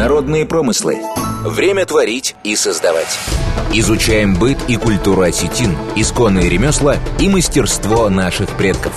Народные промыслы. Время творить и создавать. Изучаем быт и культуру осетин, исконные ремесла и мастерство наших предков.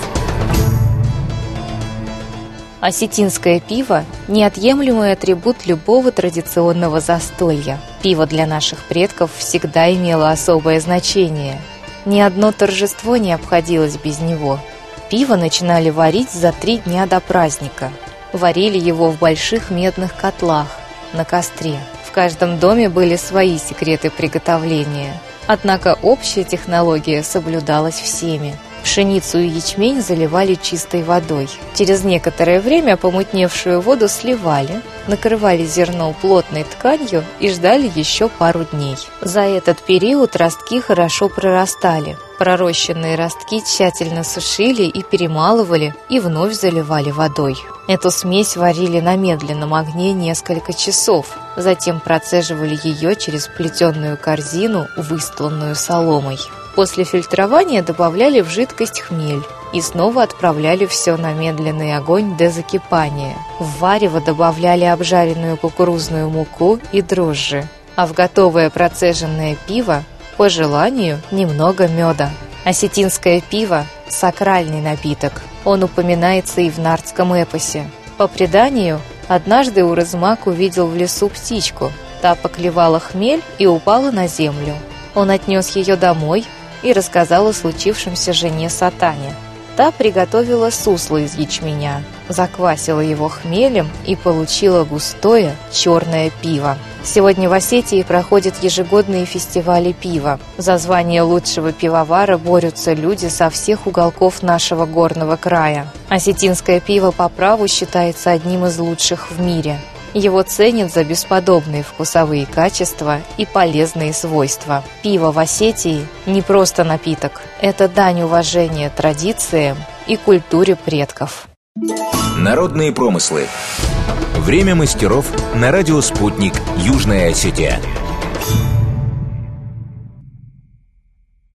Осетинское пиво – неотъемлемый атрибут любого традиционного застолья. Пиво для наших предков всегда имело особое значение. Ни одно торжество не обходилось без него. Пиво начинали варить за 3 дня до праздника. Варили его в больших медных котлах, на костре. В каждом доме были свои секреты приготовления. Однако общая технология соблюдалась всеми. Пшеницу и ячмень заливали чистой водой. Через некоторое время помутневшую воду сливали, накрывали зерно плотной тканью и ждали еще пару дней. За этот период ростки хорошо прорастали. Пророщенные ростки тщательно сушили и перемалывали, и вновь заливали водой. Эту смесь варили на медленном огне несколько часов, затем процеживали ее через плетеную корзину, выстланную соломой. После фильтрования добавляли в жидкость хмель и снова отправляли все на медленный огонь до закипания. В варево добавляли обжаренную кукурузную муку и дрожжи, а в готовое процеженное пиво, по желанию, немного меда. Осетинское пиво – сакральный напиток. Он упоминается и в нардском эпосе. По преданию, однажды Урызмак увидел в лесу птичку. Та поклевала хмель и упала на землю. Он отнес ее домой и рассказал о случившемся жене Сатане. Та приготовила сусло из ячменя, заквасила его хмелем и получила густое черное пиво. Сегодня в Осетии проходят ежегодные фестивали пива. За звание лучшего пивовара борются люди со всех уголков нашего горного края. Осетинское пиво по праву считается одним из лучших в мире. Его ценят за бесподобные вкусовые качества и полезные свойства. Пиво в Осетии не просто напиток. Это дань уважения традициям и культуре предков. Народные промыслы. Время мастеров на радио «Спутник», Южная Осетия.